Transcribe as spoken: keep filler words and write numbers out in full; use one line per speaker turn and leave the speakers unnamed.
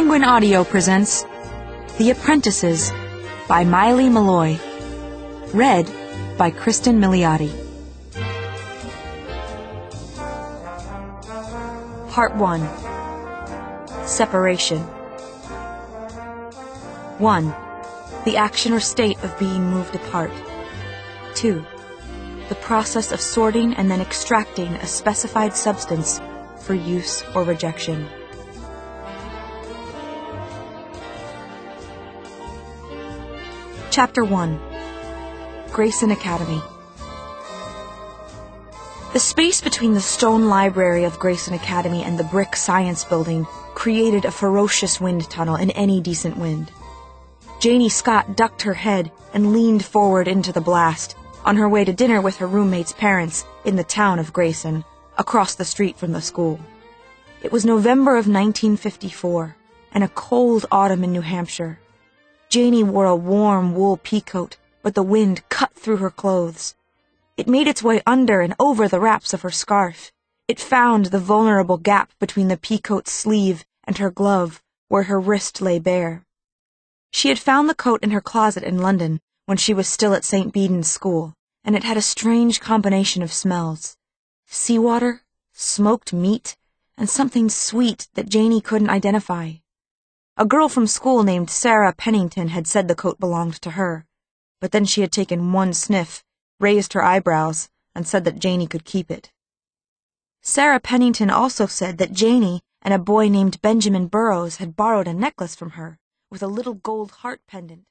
Penguin Audio presents The Apprentices by Maile Meloy. Read by Kristen Milioti. Part one. Separation. one. The action or state of being moved apart. two. The process of sorting and then extracting a specified substance for use or rejection. Chapter one. Grayson Academy. The space between the stone library of Grayson Academy and the brick science building created a ferocious wind tunnel in any decent wind. Janie Scott ducked her head and leaned forward into the blast, on her way to dinner with her roommate's parents in the town of Grayson, across the street from the school. It was November of nineteen fifty-four, and a cold autumn in New Hampshire. Janie wore a warm wool peacoat, but the wind cut through her clothes. It made its way under and over the wraps of her scarf. It found the vulnerable gap between the peacoat's sleeve and her glove, where her wrist lay bare. She had found the coat in her closet in London when she was still at Saint Bede's school, and it had a strange combination of smells. Seawater, smoked meat, and something sweet that Janie couldn't identify. A girl from school named Sarah Pennington had said the coat belonged to her, but then she had taken one sniff, raised her eyebrows, and said that Janie could keep it. Sarah Pennington also said that Janie and a boy named Benjamin Burrows had borrowed a necklace from her with a little gold heart pendant.